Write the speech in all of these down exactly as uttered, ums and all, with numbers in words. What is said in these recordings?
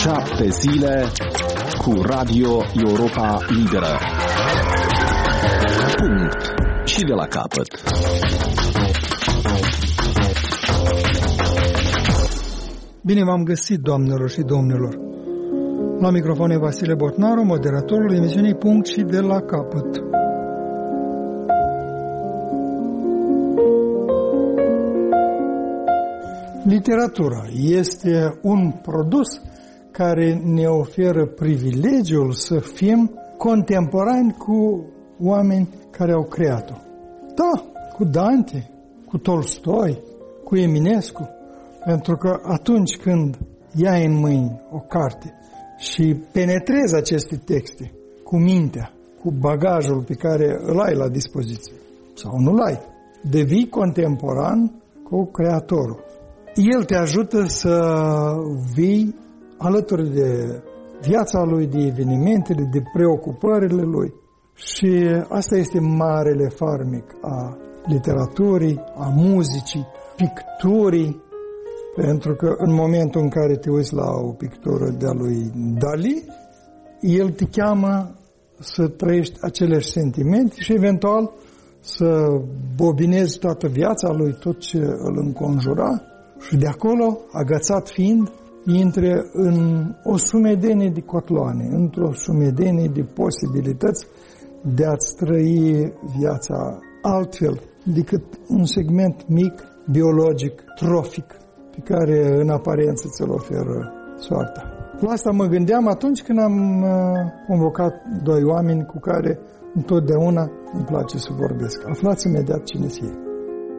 Șapte zile cu Radio Europa Liberă. Punct. Și de la capăt. Bine v-am găsit, doamnelor și domnilor. La microfon e Vasile Botnaru, moderatorul emisiunii Punct și de la capăt. Literatura este un produs care ne oferă privilegiul să fim contemporani cu oameni care au creat-o. Da, cu Dante, cu Tolstoi, cu Eminescu, pentru că atunci când iai în mâini o carte și penetrezi aceste texte cu mintea, cu bagajul pe care îl ai la dispoziție, sau nu-l ai, devii contemporan cu creatorul. El te ajută să vii alături de viața lui, de evenimentele, de preocupările lui. Și asta este marele farmec a literaturii, a muzicii, picturii, pentru că în momentul în care te uiți la o pictură de-a lui Dali, el te cheamă să trăiești aceleași sentimente și eventual să bobinezi toată viața lui, tot ce îl înconjura, și de acolo, agățat fiind, intre în o sumedenie de cotloane, într-o sumedenie de posibilități de a-ți trăi viața altfel decât un segment mic, biologic, trofic, pe care în aparență ți-l oferă soarta. La asta mă gândeam atunci când am convocat doi oameni cu care întotdeauna îmi place să vorbesc. Aflați imediat cine sunt ei.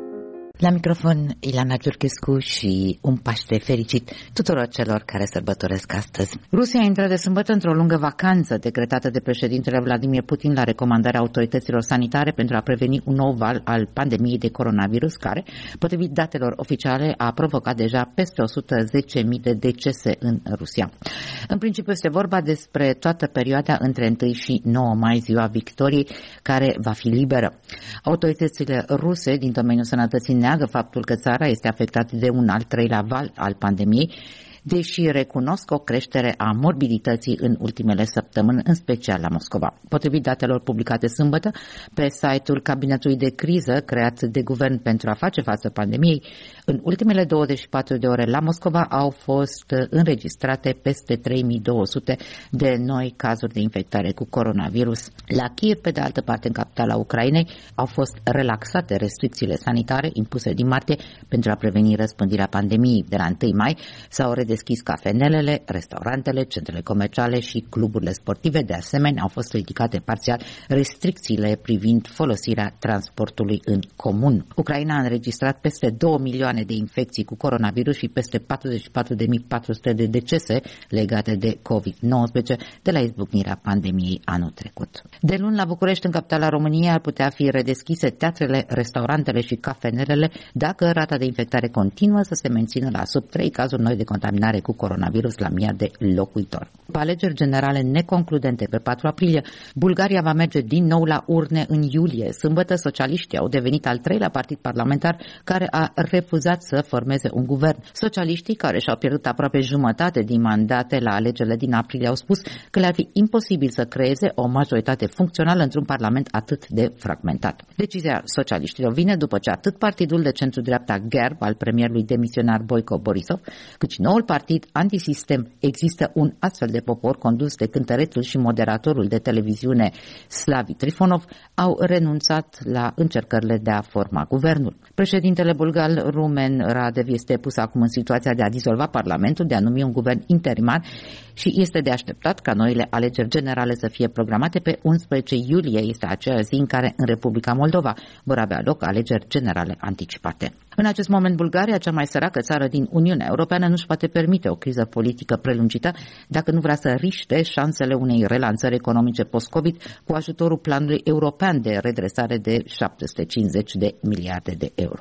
La microfon, Ilana Giurchescu și un Paște fericit tuturor celor care sărbătoresc astăzi. Rusia a intrat de sâmbătă într-o lungă vacanță decretată de președintele Vladimir Putin la recomandarea autorităților sanitare pentru a preveni un nou val al pandemiei de coronavirus care, potrivit datelor oficiale, a provocat deja peste o sută zece mii de decese în Rusia. În principiu este vorba despre toată perioada între întâi și nouă mai, ziua victoriei, care va fi liberă. Autoritățile ruse din domeniul sănătății neagă faptul că țara este afectată de un al treilea val al pandemiei, deși recunosc o creștere a morbidității în ultimele săptămâni, în special la Moscova. Potrivit datelor publicate sâmbătă pe site-ul cabinetului de criză creat de guvern pentru a face față pandemiei, în ultimele douăzeci și patru de ore la Moscova au fost înregistrate peste trei mii două sute de noi cazuri de infectare cu coronavirus. La Kiev, pe de altă parte, în capitala Ucrainei, au fost relaxate restricțiile sanitare impuse din martie pentru a preveni răspândirea pandemiei. De la întâi mai s-au deschis cafenelele, restaurantele, centrele comerciale și cluburile sportive. De asemenea, au fost ridicate parțial restricțiile privind folosirea transportului în comun. Ucraina a înregistrat peste două milioane de infecții cu coronavirus și peste patruzeci și patru de mii patru sute de decese legate de covid nouăsprezece de la izbucnirea pandemiei anul trecut. De luni, la București, în capitala României, ar putea fi redeschise teatrele, restaurantele și cafenelele dacă rata de infectare continuă să se mențină la sub trei cazuri noi de contaminare cu coronavirus la mii de locuitori. După alegeri generale neconcludente pe patru aprilie, Bulgaria va merge din nou la urne în iulie. Sâmbătă, socialiștii au devenit al treilea partid parlamentar care a refuzat să formeze un guvern. Socialiștii, care și-au pierdut aproape jumătate din mandate la alegerile din aprilie, au spus că le-ar fi imposibil să creeze o majoritate funcțională într-un parlament atât de fragmentat. Decizia socialiștilor vine după ce atât partidul de centru-dreapta Gerb al premierului demisionar Boico Borisov, cât și noul partid antisistem Există un astfel de popor, condus de cântărețul și moderatorul de televiziune Slavi Trifonov, au renunțat la încercările de a forma guvernul. Președintele bulgar Rumen Radev este pus acum în situația de a dizolva parlamentul, de a numi un guvern interimar și este de așteptat ca noile alegeri generale să fie programate pe unsprezece iulie. Este aceea zi în care în Republica Moldova vor avea loc alegeri generale anticipate. În acest moment, Bulgaria, cea mai săracă țară din Uniunea Europeană, nu-și poate permite o criză politică prelungită dacă nu vrea să riște șansele unei relansări economice post-COVID cu ajutorul planului european de redresare de șapte sute cincizeci de miliarde de euro.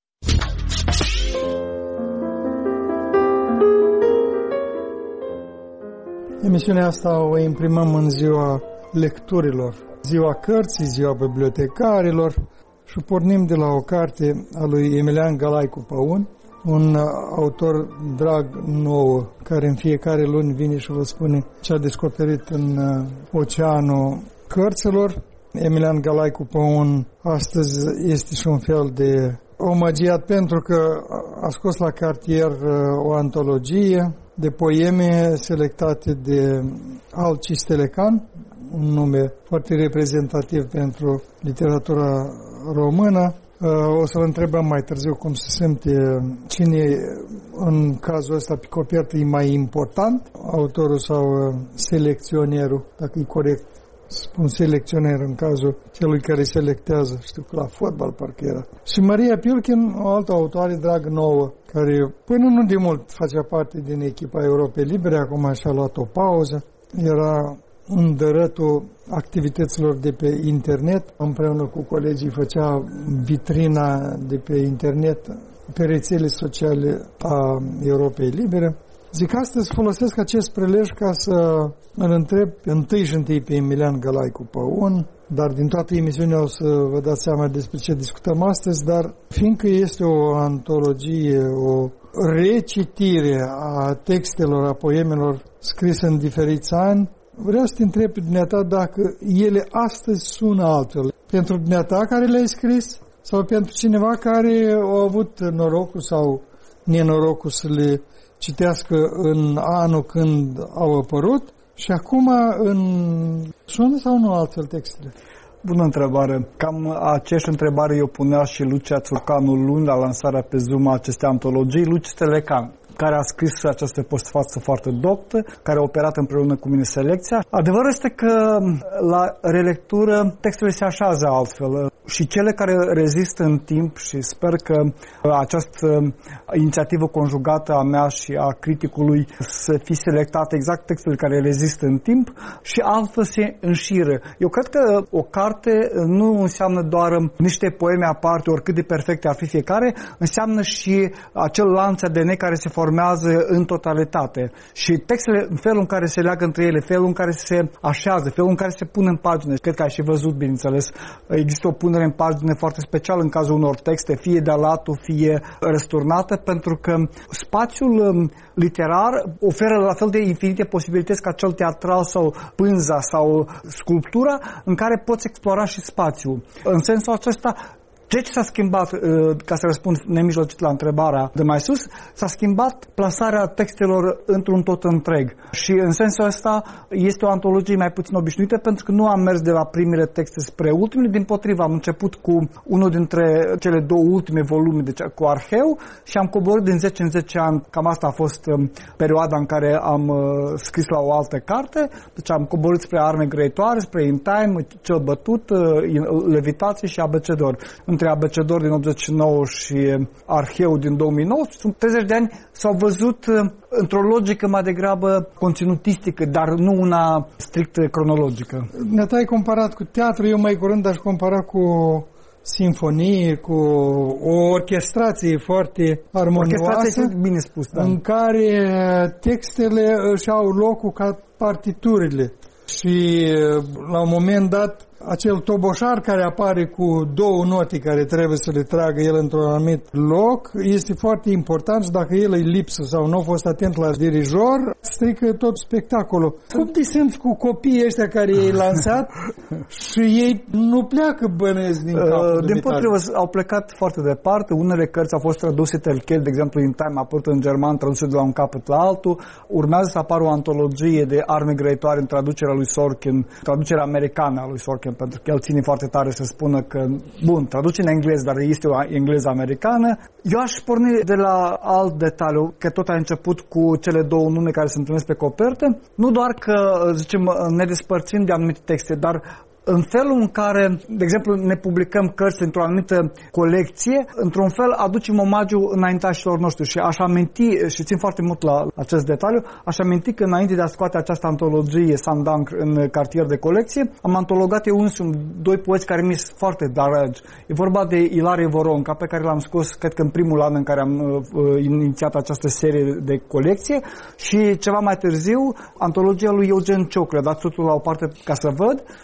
Emisiunea asta o imprimăm în ziua lecturilor, ziua cărții, ziua bibliotecarilor și pornim de la o carte a lui Emilian Galaicu Păun, un autor drag nou, care în fiecare luni vine și vă spune ce a descoperit în oceanul cărților. Emilian Galaicu Păun astăzi este și un fel de omagiat pentru că a scos la cartier o antologie de poeme selectate de Alcis Telecan, un nume foarte reprezentativ pentru literatura română. O să-l întrebăm mai târziu cum se simte, cine în cazul ăsta pe copertă e mai important, autorul sau selecționerul, dacă e corect. Spun selecționer în cazul celui care selectează, știu că la fotbal parcă era. Și Maria Piulchin, o altă autoare drag nouă, care până nu de mult facea parte din echipa Europei Libere, acum și-a luat o pauză, era în dărătul activităților de pe internet, împreună cu colegii făcea vitrina de pe internet, pe rețele sociale a Europei Libere. Zic, astăzi folosesc acest prelej ca să îl întreb întâi și întâi pe Emilian Galaicu Păun, dar din toată emisiunea o să vă dați seama despre ce discutăm astăzi, dar fiindcă este o antologie, o recitire a textelor, a poemelor scrise în diferiți ani, vreau să te întreb pe dumneata dacă ele astăzi sună altfel. Pentru dumneata care le-ai scris sau pentru cineva care a avut norocul sau nenorocul să le citească în anul când au apărut și acum în sună sau nu altfel textele? Bună întrebare. Cam aceeași întrebare eu punea și Lucia Țurcanu luni la lansarea pe Zoom a acestei antologii, Lucia Telecan, care a scris această postfață foarte doctă, care a operat împreună cu mine selecția. Adevărul este că la relectură textele se așează altfel și cele care rezistă în timp, și sper că această inițiativă conjugată a mea și a criticului să fie selectate exact textele care rezistă în timp și altfel se înșiră. Eu cred că o carte nu înseamnă doar niște poeme aparte, oricât de perfecte ar fi fiecare, înseamnă și acel lanț A D N care se formează în totalitate. Și textele, în felul în care se leagă între ele, felul în care se așează, felul în care se pun în pagine. Cred că ai și văzut, bineînțeles, există o punere în pagine foarte specială în cazul unor texte, fie de alatul, fie răsturnată, pentru că spațiul literar oferă la fel de infinite posibilități ca cel teatral sau pânza sau sculptura, în care poți explora și spațiul. În sensul acesta, ceea ce s-a schimbat, ca să răspund nemijlocit la întrebarea de mai sus, s-a schimbat plasarea textelor într-un tot întreg. Și în sensul ăsta este o antologie mai puțin obișnuită, pentru că nu am mers de la primele texte spre ultimele, dimpotrivă am început cu unul dintre cele două ultime volume, deci cu Arheu, și am coborât din zece în zece ani, cam asta a fost perioada în care am scris la o altă carte, deci am coborât spre Arme grăitoare, spre In Time, Cel bătut, Levitație și Abecedor. Între Abecedor din optzeci și nouă și Arheu din două mii nouă, sunt treizeci de ani, s-au văzut într-o logică mai degrabă conținutistică, dar nu una strict cronologică. Ne-ai comparat cu teatru, eu mai curând aș compara cu sinfonie, cu o orchestrație foarte armonioasă, orchestrație, bine spus, da, în care textele își au locul ca partiturile. Și la un moment dat, acel toboșar care apare cu două note care trebuie să le tragă el într-un anumit loc este foarte important și dacă el e lipsă sau nu a fost atent la dirijor, strică tot spectacolul. Cum te simți cu copiii ăștia care i-ai lansat și ei nu pleacă bănesc din capul? Uh, din potrivă, au plecat foarte departe. Unele cărți au fost traduse telchel, de exemplu In Time a apărut în german, traduse de la un capăt la altul. Urmează să apară o antologie de Arme grăitoare în traducerea lui Sorkin, traducerea americană a lui Sorkin, pentru că el ține foarte tare să spună că, bun, traduce în engleză, dar este o engleză americană. Eu aș porni de la alt detaliu, că tot a început cu cele două nume care se întâlnesc pe copertă, nu doar că, zicem, ne despărțim de anumite texte, dar în felul în care, de exemplu, ne publicăm cărți într-o anumită colecție, într-un fel aducem omagiu înaintașilor noștri. Și aș aminti, și țin foarte mult la acest detaliu, aș aminti că înainte de a scoate această antologie Sandanc în cartier de colecție, am antologat eu însumi doi poeți care mi sunt foarte dragi. E vorba de Ilarie Voronca, pe care l-am scos, cred că în primul an în care am uh, inițiat această serie de colecție, și ceva mai târziu, antologia lui Eugen Cioclea, dați totul la o parte ca să văd. Este o antologie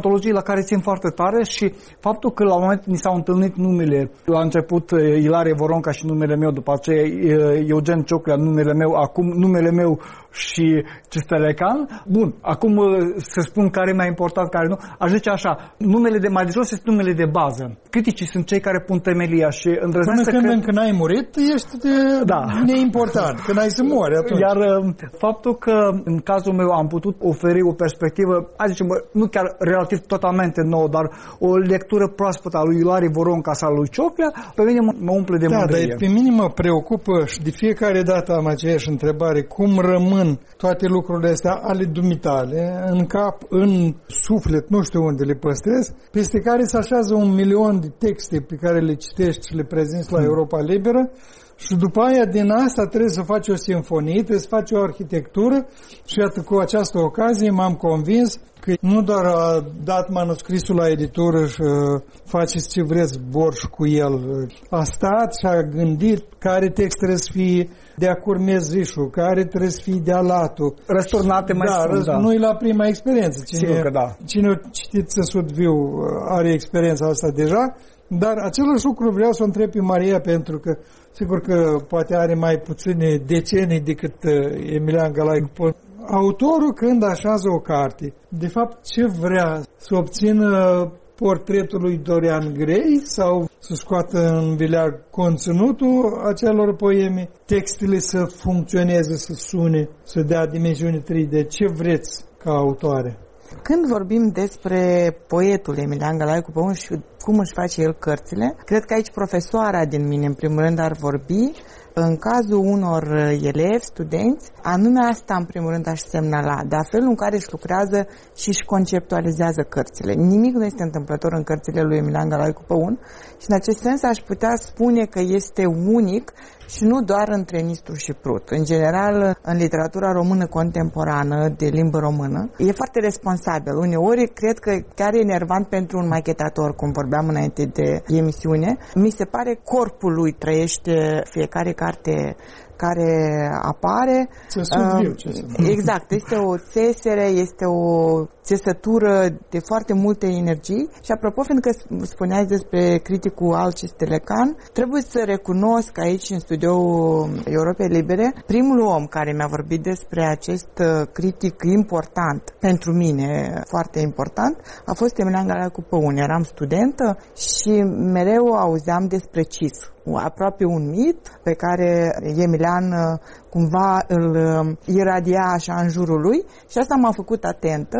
antologii la care țin foarte tare și faptul că la un moment ni s-au întâlnit numele, la început Ilarie Voronca și numele meu, după aceea Eugen Cioclea, numele meu, acum numele meu și Cistelecan. Bun, acum să spun care e mai important, care nu. Aș zice așa, numele de mai de jos este numele de bază. Criticii sunt cei care pun temelia și îndrăznesc să Până când cred... încă n-ai murit, ești de... da. neimportant. Când ai să mori atunci. Iar faptul că în cazul meu am putut oferi o perspectivă, hai zicem, nu chiar relativ totalmente nouă, dar o lectură proaspătă a lui Ilarie Voronca sau a lui Cioclea, pe mine mă umple de da, mândrie. Dar pe mine mă preocupă și de fiecare dată am aceeași întrebare, cum rămân toate lucrurile astea ale dumitale în cap, în suflet, nu știu unde le păstrez, peste care se așează un milion de texte pe care le citești și le prezinți la Europa Liberă și după aia din asta trebuie să faci o simfonie, trebuie să faci o arhitectură și iată cu această ocazie m-am convins că nu doar a dat manuscrisul la editură și uh, faceți ce vreți borș cu el. A stat și a gândit care text trebuie să fie de-a Curmezișul, care trebuie să fie de-a Latu. Răsturnate mai da, sunt, da. Nu-i la prima experiență. Cine, Sigur că da. Cine a citit Țesut Viu are experiența asta deja, dar același lucru vreau să o întreb pe Maria, pentru că sigur că poate are mai puține decenii decât Emilian Galaicu. Autorul, când așează o carte, de fapt ce vrea? Să obțină portretul lui Dorian Gray sau să scoată în vileag conținutul acelor poeme, textele să funcționeze, să sune, să dea dimensiune trei D? Ce vreți ca autoare? Când vorbim despre poetul Emilian Galaicu Păun și cum își face el cărțile, cred că aici profesoara din mine, în primul rând, ar vorbi. În cazul unor elevi, studenți, anume asta, în primul rând, aș semnala, dar felul în care își lucrează și își conceptualizează cărțile. Nimic nu este întâmplător în cărțile lui Emilian Galaicu Păun și, în acest sens, aș putea spune că este unic și nu doar între Nistru și Prut. În general, în literatura română contemporană, de limbă română, e foarte responsabil. Uneori, cred că chiar e enervant pentru un machetator, cum vorbeam înainte de emisiune. Mi se pare corpul lui trăiește fiecare carte care apare. Uh, exact, este o țesere, este o țesătură de foarte multe energii și apropo, fiindcă spuneați despre criticul Alci Stelecan, trebuie să recunosc aici în studioul Europei Libere, primul om care mi-a vorbit despre acest critic important, pentru mine foarte important, a fost Emilian Galaicu Păun. Eram studentă și mereu auzeam despre Cis, aproape un mit pe care Emilian cumva îl iradia așa în jurul lui și asta m-a făcut atentă.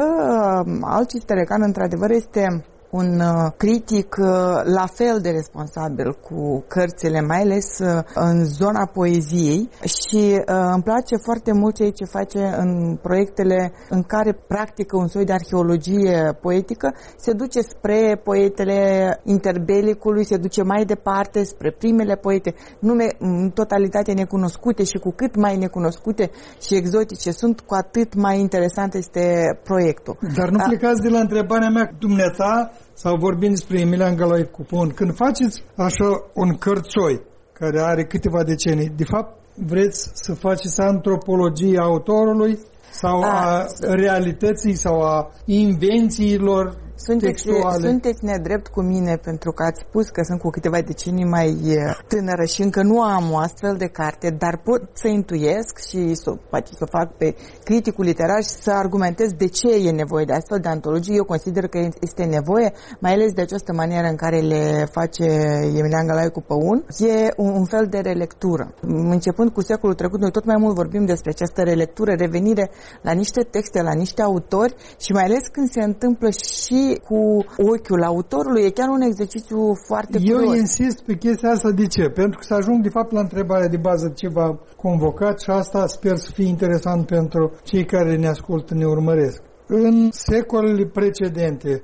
Alci Stelecan, într-adevăr, este un critic la fel de responsabil cu cărțile, mai ales în zona poeziei și îmi place foarte mult ceea ce face în proiectele în care practică un soi de arheologie poetică, se duce spre poetele interbelicului, se duce mai departe spre primele poete, nume în totalitate necunoscute și cu cât mai necunoscute și exotice sunt, cu atât mai interesant este proiectul. Dar nu plecați de la întrebarea mea, dumneata, sau vorbim despre Emilian Galaicu Păun, când faceți așa un cărțoi care are câteva decenii, de fapt vreți să faceți antropologia autorului sau a, a realității sau a invențiilor Sunteți, sunteți nedrept cu mine pentru că ați spus că sunt cu câteva decenii mai tânără și încă nu am o astfel de carte, dar pot să intuiesc și să, poate să fac pe criticul literar și să argumentez de ce e nevoie de astfel de antologii. Eu consider că este nevoie, mai ales de această manieră în care le face Emilian Galaicu Păun. E un, un fel de relectură. Începând cu secolul trecut, noi tot mai mult vorbim despre această relectură, revenire la niște texte, la niște autori și mai ales când se întâmplă și cu ochiul autorului, e chiar un exercițiu foarte Eu curios. insist pe chestia asta. De ce? Pentru că să ajung de fapt la întrebarea de bază ce v-a convocat și asta sper să fie interesant pentru cei care ne ascultă, ne urmăresc. În secolele precedente,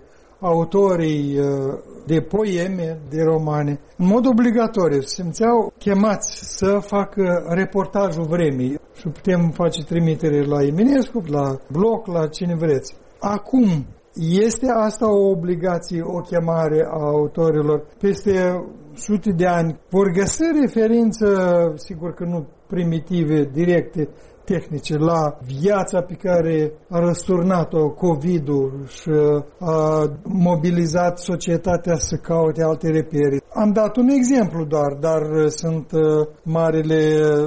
autorii de poeme, de romane, în mod obligatoriu simțeau chemați să facă reportajul vremii și putem face trimitere la Eminescu, la Bloc, la cine vreți. Acum, este asta o obligație, o chemare a autorilor? Peste sute de ani vor găsi referință, sigur că nu primitive, directe, tehnice, la viața pe care a răsturnat-o COVID-ul și a mobilizat societatea să caute alte repere. Am dat un exemplu doar, dar sunt marile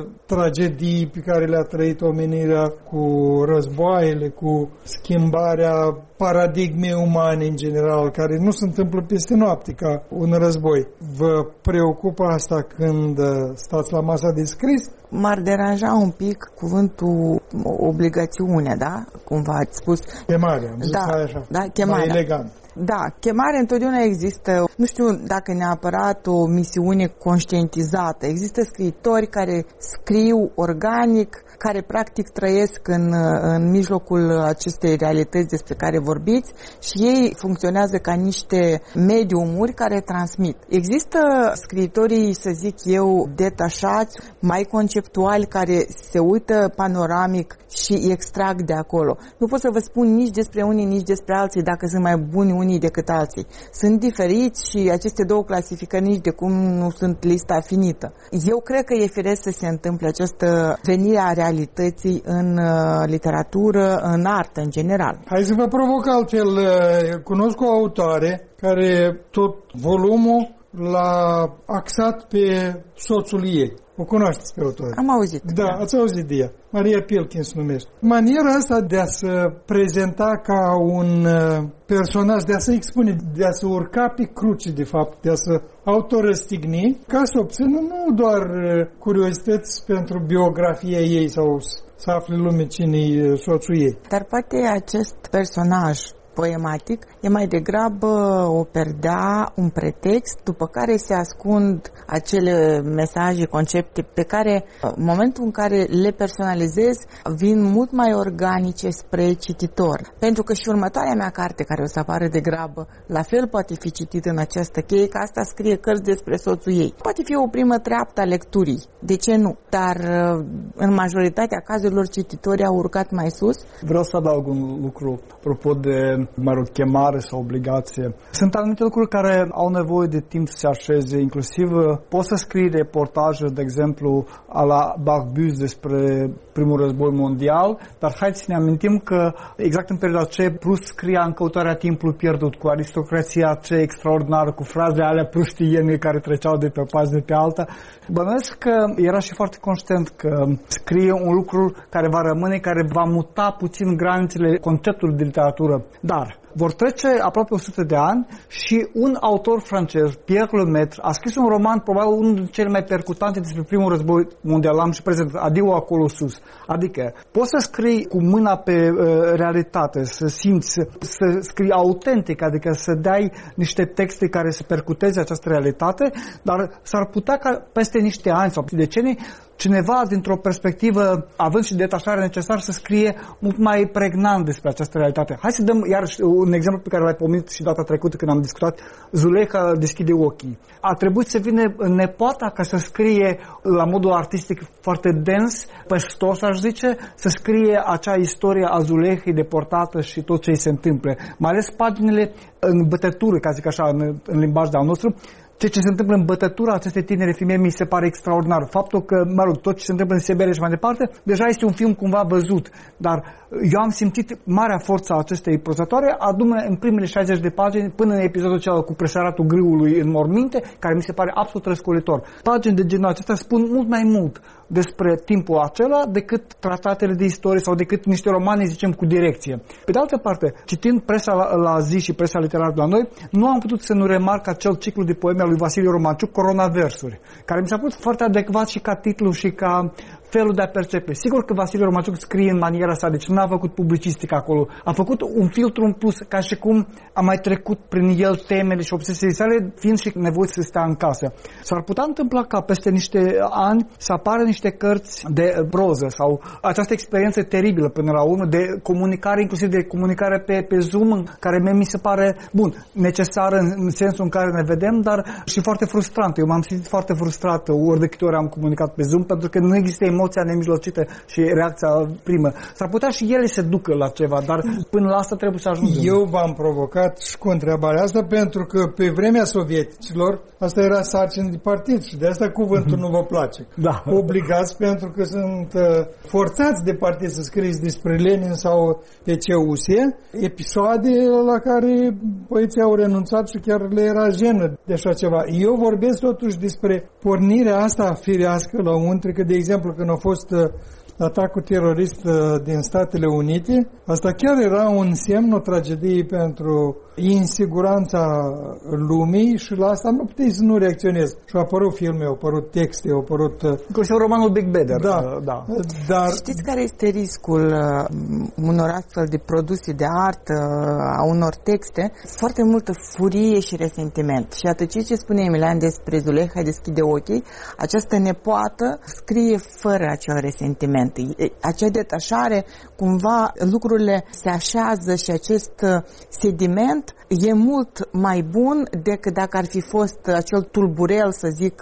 tragedii pe care le-a trăit omenirea cu războaiele, cu schimbarea paradigmei umane în general, care nu se întâmplă peste noapte ca un război. Vă preocupă asta când stați la masa de scris? M-ar deranja un pic cuvântul obligațiune, da? Cumva ați spus. Chemarea, am zis da, așa, da, chemarea. mai elegant. Da, chemarea întotdeauna există, nu știu dacă neapărat o misiune conștientizată. Există scriitori care scriu organic, care practic trăiesc în, în mijlocul acestei realități despre care vorbiți și ei funcționează ca niște mediumuri care transmit. Există scriitorii, să zic eu, detașați, mai conceptuali, care se uită panoramic și extrag de acolo. Nu pot să vă spun nici despre unii, nici despre alții dacă sunt mai buni unii decât alții. Sunt diferiți și aceste două clasificări nici de cum nu sunt lista finită. Eu cred că e firesc să se întâmple această venire a realității în uh, literatură, în artă în general. Hai să vă provoc altfel. Cunosc o autoare care tot volumul l-a axat pe soțul ei. O cunoașteți pe autor? Am auzit. Da, da, ați auzit de ea. Maria Pilkin se numește. Maniera asta de a se prezenta ca un personaj, de a se expune, de a se urca pe cruce, de fapt, de a se autorăstigni, ca să obțină nu doar curiozități pentru biografia ei sau să afle lume cine-i soțul ei. Dar poate acest personaj poematic e mai degrabă o perdea, un pretext după care se ascund acele mesaje, concepte pe care în momentul în care le personalizezi vin mult mai organice spre cititor. Pentru că și următoarea mea carte care o să apară de grabă la fel poate fi citită în această cheie, că asta scrie cărți despre soțul ei. Poate fi o primă treaptă a lecturii, de ce nu? Dar în majoritatea cazurilor cititorii au urcat mai sus. Vreau să adaug un lucru apropo de mă rog, chemare sau obligație. Sunt anumite lucruri care au nevoie de timp să se așeze, inclusiv poți să scrii reportaje, de exemplu, a la Barbus despre primul război mondial, dar haideți să ne amintim că exact în perioada aceea Proust scria În căutarea timpului pierdut, cu aristocrația aceea extraordinară, cu fraze alea prustiene care treceau de pe o pagină de pe alta. Bănuiesc că era și foarte conștient că scrie un lucru care va rămâne, care va muta puțin granițele conceptului de literatură. Dar vor trece aproape o sută de ani și un autor francez, Pierre Lemaitre, a scris un roman, probabil unul dintre cele mai percutante despre primul război mondial, am și prezent, Adiu acolo sus. Adică, poți să scrii cu mâna pe uh, realitate, să simți, să, să scrii autentic, adică să dai niște texte care să percuteze această realitate, dar s-ar putea ca peste niște ani sau decenii cineva, dintr-o perspectivă, având și detașarea necesară, să scrie mult mai pregnant despre această realitate. Hai să dăm iarăși un exemplu pe care l-ai pomenit și data trecută când am discutat. Zuleika deschide ochii. A trebuit să vină nepoata ca să scrie la modul artistic foarte dens, păstos, aș zice, să scrie acea istorie a Zulehei deportată și tot ce îi se întâmplă. Mai ales paginile în bătătură, ca zic așa, în, în limbaj de-al nostru. Ceea ce se întâmplă în bătătura acestei tinere femei mi se pare extraordinar. Faptul că, mă rog, tot ce se întâmplă în Siberia și mai departe, deja este un film cumva văzut. Dar eu am simțit marea forță a acestei prozatoare, adună în primele șaizeci de pagini, până în episodul celălalt cu presăratul grâului în morminte, care mi se pare absolut răscolitor. Pagini de genul acesta spun mult mai mult despre timpul acela decât tratatele de istorie sau decât niște romane, zicem, cu direcție. Pe de altă parte, citind presa la, la zi și presa literară de la noi, nu am putut să nu remarc acel ciclu de poeme al lui Vasile Romanciuc, Coronaversuri, care mi s-a părut foarte adecvat și ca titlu și ca felul de a percepe. Sigur că Vasile Romanciuc scrie în maniera sa, deci nu a făcut publicistică acolo, a făcut un filtru în plus, ca și cum a mai trecut prin el temele și obsesiile sale, fiind și nevoit să stea în casă. S-ar putea întâmpla ca peste niște ani să apară niște cărți de proză sau această experiență teribilă până la urmă de comunicare, inclusiv de comunicare pe, pe Zoom, care mie mi se pare, bun, necesară în, în sensul în care ne vedem, dar și foarte frustrantă. Eu m-am simțit foarte frustrat ori de câte ori am comunicat pe Zoom, pentru că nu există emoția nemijlocită și reacția primă. S-ar putea și ele să ducă la ceva, dar până la asta trebuie să ajungem. Eu v-am provocat și cu întrebarea asta pentru că pe vremea sovieticilor asta era sarcină de partid și de asta cuvântul nu vă place. Da. Obligați pentru că sunt uh, forțați de partid să scrieți despre Lenin sau pe ce U S E, episoade la care poeții au renunțat și chiar le era jenă de așa ceva. Eu vorbesc totuși despre pornirea asta firească la untre, că de exemplu când a fost uh, atacul terorist din Statele Unite, asta chiar era un semn, o tragedie pentru insiguranța lumii și la asta nu puteai să nu reacționezi. Și au apărut filme, au apărut texte, au apărut... Inclusiv romanul Big Brother. Da, da. Dar... Știți care este riscul unor astfel de produse de artă, a unor texte? Foarte multă furie și resentiment. Și atât ce spune Emilian despre Zuleha deschide ochii, această nepoată scrie fără acel resentiment. Acea detașare, cumva lucrurile se așează și acest sediment e mult mai bun decât dacă ar fi fost acel tulburel, să zic,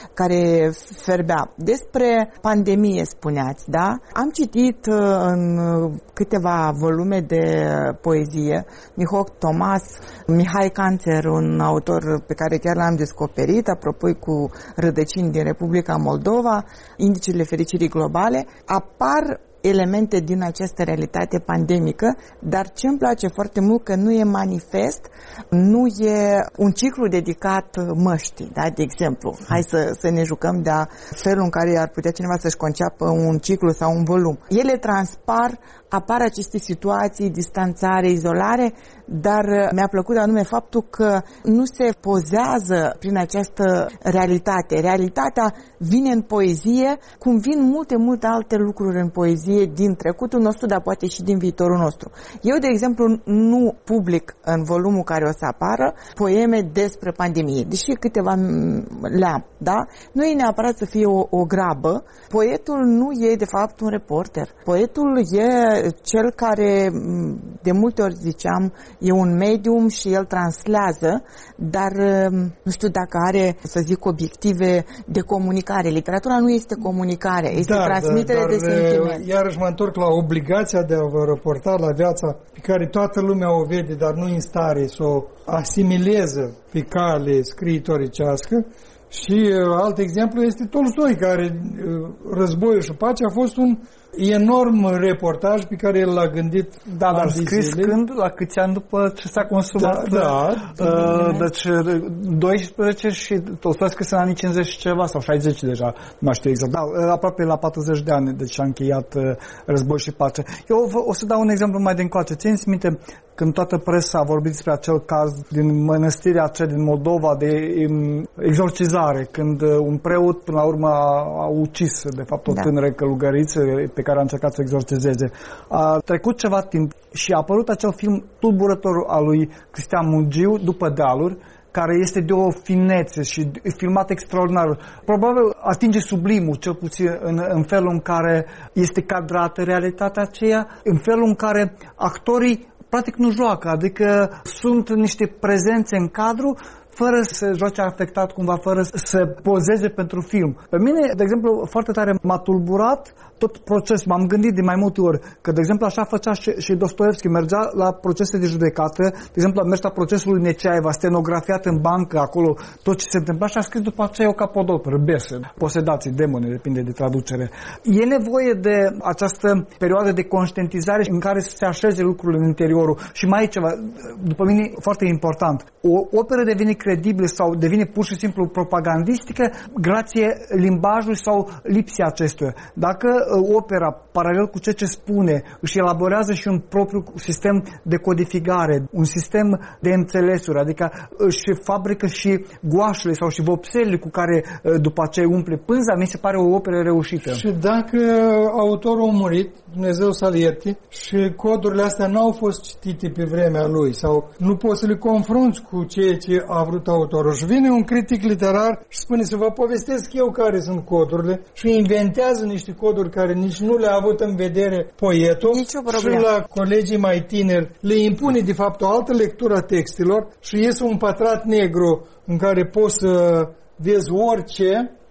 care ferbea. Despre pandemie spuneați, da? Am citit în câteva volume de poezie Mihoc Tomas, Mihai Canțer, un autor pe care chiar l-am descoperit, apropo cu rădăcini din Republica Moldova, Indicele fericirii globale, apar elemente din această realitate pandemică, dar ce îmi place foarte mult că nu e manifest, nu e un ciclu dedicat măștii, da? De exemplu, hai să, să ne jucăm de felul în care ar putea cineva să-și conceapă un ciclu sau un volum. Ele transpar, apar aceste situații, distanțare, izolare, dar mi-a plăcut anume faptul că nu se pozează prin această realitate. Realitatea vine în poezie, cum vin multe, multe alte lucruri în poezie din trecutul nostru, dar poate și din viitorul nostru. Eu, de exemplu, nu public în volumul care o să apară poeme despre pandemie, deși câteva le-am, da? Nu e neapărat să fie o, o grabă. Poetul nu e, de fapt, un reporter. Poetul e cel care, de multe ori ziceam, e un medium și el translează, dar nu știu dacă are, să zic, obiective de comunicare. Literatura nu este comunicare, este da, transmitere dar, de sentiment. Iarăși mă întorc la obligația de a vă raporta la viața pe care toată lumea o vede, dar nu în stare să o asimileze pe cale scriitoricească. Și alt exemplu este Tolstoi, care Războiul și Pacea a fost un enorm reportaj pe care el l-a gândit. Da, dar scris când? La câți ani după ce s-a consumat? Da, da. Uh, deci doisprezece și Tolstoi a scris în anii cincizeci și ceva, sau șaizeci deja, nu știu exact. Da, aproape la patruzeci de ani, deci a încheiat uh, Război și Pace. Eu o să dau un exemplu mai de încoace. Țineți minte când toată presa a vorbit despre acel caz din mănăstirea aceea din Moldova de um, exorcizare, când uh, un preot până la urmă a, a ucis de fapt o da. tânără călugăriță pe care a încercat să o exorcizeze. A trecut ceva timp și a apărut acel film tulburător al lui Cristian Mungiu, După dealuri, care este de o finețe și filmat extraordinar. Probabil atinge sublimul, cel puțin în, în felul în care este cadrată realitatea aceea, în felul în care actorii practic nu joacă, adică sunt niște prezențe în cadru fără să joace afectat cumva, fără să pozeze pentru film. Pe mine, de exemplu, foarte tare m-a tulburat tot procesul. M-am gândit de mai multe ori că, de exemplu, așa făcea și, și Dostoevski, mergea la procese de judecată, de exemplu, a mers la procesul lui Neceaeva, stenografiat în bancă acolo tot ce se întâmpla și a scris după aceea o capodoperă, Bese, Posedații, demone, depinde de traducere. E nevoie de această perioadă de conștientizare în care să se așeze lucrurile în interiorul. Și mai e ceva, după mine, foarte important. O operă devine credibilă sau devine pur și simplu propagandistică grație limbajului sau lipsii acestuia. Dacă opera, paralel cu ceea ce spune, își elaborează și un propriu sistem de codificare, un sistem de înțelesuri, adică își fabrică și goașele sau și vopselele cu care după aceea umple pânza, mi se pare o operă reușită. Și dacă autorul a murit, Dumnezeu să-l ierte, și codurile astea n-au fost citite pe vremea lui sau nu poți să le confrunți cu ceea ce a vrut autorul. Și vine un critic literar și spune să vă povestesc eu care sunt codurile și inventează niște coduri care nici nu le-a avut în vedere poetul și la colegii mai tineri le impune de fapt o altă lectură a textelor și iese un pătrat negru în care poți să vezi orice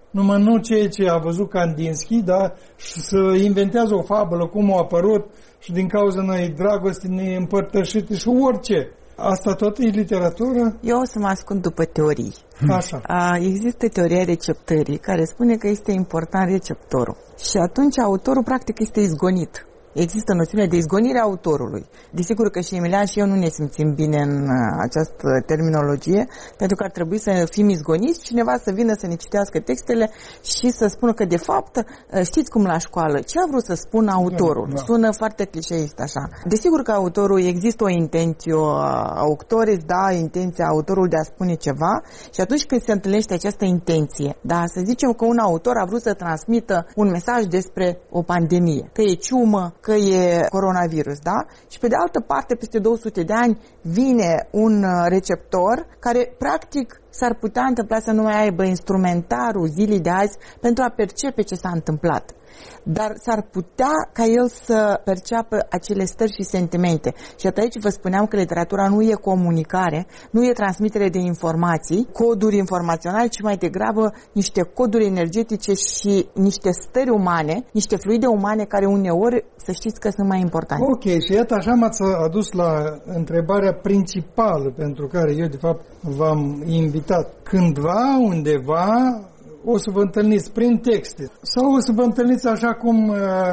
numai nu ceea ce a văzut Kandinsky, da? Și să inventează o fabulă, cum a apărut și din cauza noi dragoste ne împărtășite și orice. Asta tot e literatură? Eu o să mă ascund după teorii. Așa. A, există teoria receptării care spune că este important receptorul. Și atunci autorul practic este izgonit. Există noțiunea de izgonire a autorului. Desigur că și Emilian și eu nu ne simțim bine în această terminologie, pentru că ar trebui să fim izgoniți, cineva să vină să ne citească textele și să spună că, de fapt, știți cum la școală, ce a vrut să spună autorul? Da, da. Sună foarte clișeist așa. Desigur că autorul, există o intenție auctoris, da, intenția autorului de a spune ceva și atunci când se întâlnește această intenție, da, să zicem că un autor a vrut să transmită un mesaj despre o pandemie, că e ciumă, că e coronavirus, da? Și pe de altă parte, peste două sute de ani, vine un receptor care, practic, s-ar putea întâmpla să nu mai aibă instrumentarul zilei de azi pentru a percepe ce s-a întâmplat. Dar s-ar putea ca el să perceapă acele stări și sentimente. Și aici vă spuneam că literatura nu e comunicare, nu e transmitere de informații, coduri informaționale, ci mai degrabă niște coduri energetice și niște stări umane, niște fluide umane care uneori, să știți că sunt mai importante. Ok, și iată așa m-ați adus la întrebarea principală pentru care eu de fapt v-am invitat. Cândva, undeva, o să vă întâlniți prin texte sau o să vă întâlniți așa cum uh,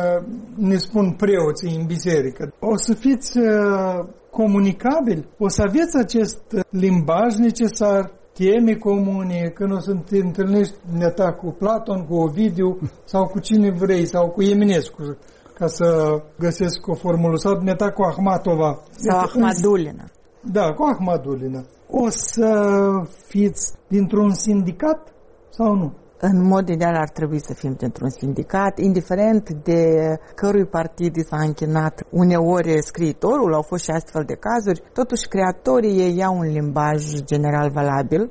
ne spun preoții în biserică. O să fiți uh, comunicabili, o să aveți acest limbaj necesar, teme comune, când o să te întâlnești neta cu Platon, cu Ovidiu sau cu cine vrei, sau cu Eminescu, ca să găsesc o formulă, sau neta cu Ahmatova. Sau Ahmadulina. Da, cu Ahmadulina. O să fiți dintr-un sindicat sau nu? În mod ideal ar trebui să fim dintr-un sindicat, indiferent de cărui partid s-a închinat. Uneori scriitorul, au fost și astfel de cazuri, totuși creatorii ei iau un limbaj general valabil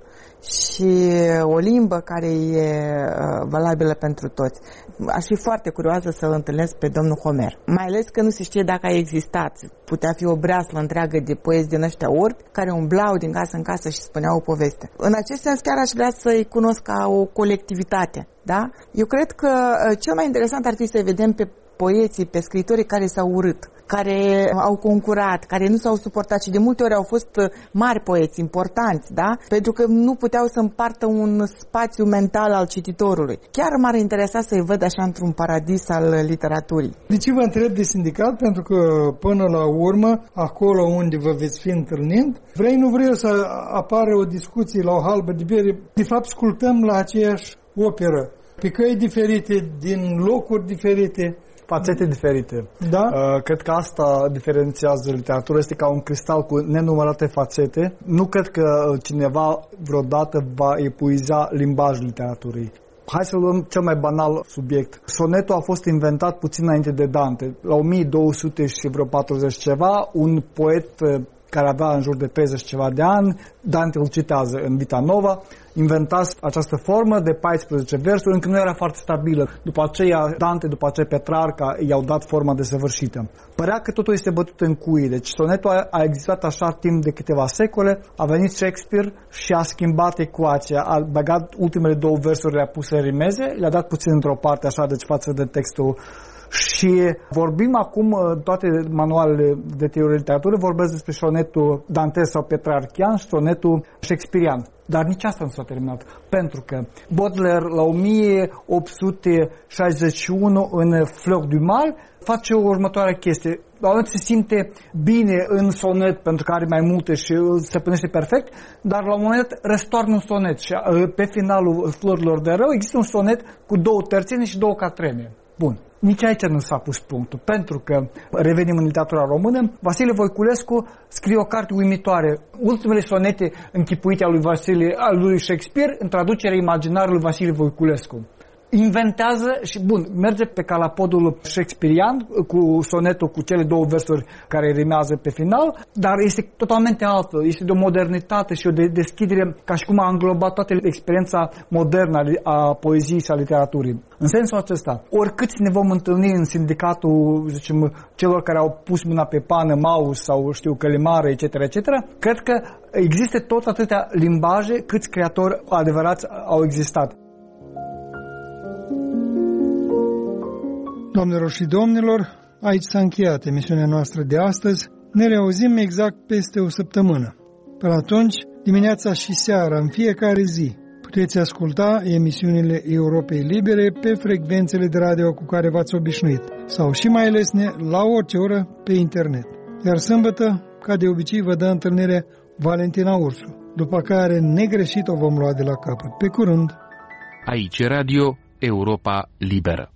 și o limbă care e valabilă pentru toți. Aș fi foarte curioasă să-l întâlnesc pe domnul Homer. Mai ales că nu se știe dacă a existat. Putea fi o breaslă întreagă de poezi din ăștia orbi care umblau din casă în casă și spuneau o poveste. În acest sens chiar aș vrea să-i cunosc ca o colectivitate. Da? Eu cred că cel mai interesant ar fi să vedem pe poeții, pe scriitorii care s-au urât, care au concurat, care nu s-au suportat și de multe ori au fost mari poeți, importanți, da? Pentru că nu puteau să împartă un spațiu mental al cititorului. Chiar m-ar interesa să-i văd așa într-un paradis al literaturii. De ce vă întreb de sindicat? Pentru că până la urmă, acolo unde vă veți fi întâlnind, vrei nu vrei să apară o discuție la o halbă de bere. De fapt, ascultăm la aceeași operă, pe căi diferite, din locuri diferite, fațete diferite. Da? Uh, cred că asta diferențiază literatura, este ca un cristal cu nenumărate fațete. Nu cred că cineva vreodată va epuiza limbajul literaturii. Hai să luăm cel mai banal subiect. Sonetul a fost inventat puțin înainte de Dante. La o mie două sute și vreo patruzeci ceva, un poet care avea în jur de treizeci ceva de ani, Dante îl citează în Vita Nova, inventați această formă de paisprezece versuri, încă nu era foarte stabilă. După aceea, Dante, după aceea Petrarca i-au dat forma desăvârșită. Părea că totul este bătut în cuie, deci sonetul a, a existat așa timp de câteva secole, a venit Shakespeare și a schimbat ecuația, a băgat ultimele două versuri, le-a pus în rimeze, le-a dat puțin într-o parte, așa, deci față de textul. Și vorbim acum, toate manualele de teorie literaturii vorbesc despre sonetul dantesc sau petrarchian și sonetul shakespearian. Dar nici asta nu s-a terminat. Pentru că Baudelaire la o mie opt sute șaizeci și unu în Fleurs du Mal face o următoare chestie. La un moment se simte bine în sonet pentru că are mai multe și se pânește perfect, dar la un moment răstoarnă un sonet și pe finalul Florilor de Rău există un sonet cu două terțene și două catrene. Bun. Nici aici nu s-a pus punctul, pentru că, revenim în literatura română, Vasile Voiculescu scrie o carte uimitoare, ultimele sonete închipuite a lui, Vasile, a lui Shakespeare în traducerea imaginară lui Vasile Voiculescu. Inventează și, bun, merge pe calapodul shakespearian cu sonetul cu cele două versuri care rimează pe final, dar este totalmente altfel, este de o modernitate și o de deschidere ca și cum a înglobat toată experiența modernă a poeziei și a literaturii. În sensul acesta, oricât ne vom întâlni în sindicatul, zicem, celor care au pus mâna pe pană, mouse sau știu călimare, et cetera, et cetera, cred că există tot atâtea limbaje câți creatori adevărați au existat. Doamnelor și domnilor, aici s-a încheiat emisiunea noastră de astăzi. Ne reauzim exact peste o săptămână. Până atunci, dimineața și seara, în fiecare zi, puteți asculta emisiunile Europei Libere pe frecvențele de radio cu care v-ați obișnuit sau și mai lesne la orice oră pe internet. Iar sâmbătă, ca de obicei, vă dă întâlnire Valentina Ursu, după care negreșit o vom lua de la capăt. Pe curând! Aici Radio Europa Liberă.